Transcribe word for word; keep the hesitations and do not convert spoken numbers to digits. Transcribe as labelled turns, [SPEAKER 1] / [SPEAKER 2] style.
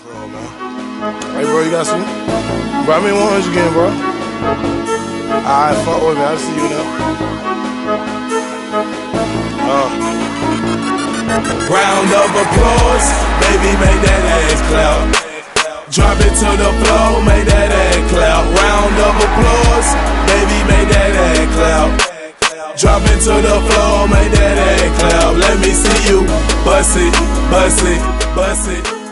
[SPEAKER 1] Bro, man. Hey, bro, you got some? Bro, I mean one hundred again, bro. Alright, fuck with me. I'll see you now. Uh.
[SPEAKER 2] Round of applause, baby, make that ass clap. Drop it to the floor, make that ass clap. Round of applause, baby, make that ass clap. Drop it to the floor, make that ass clap. Let me see you bust it, bust it, bust it.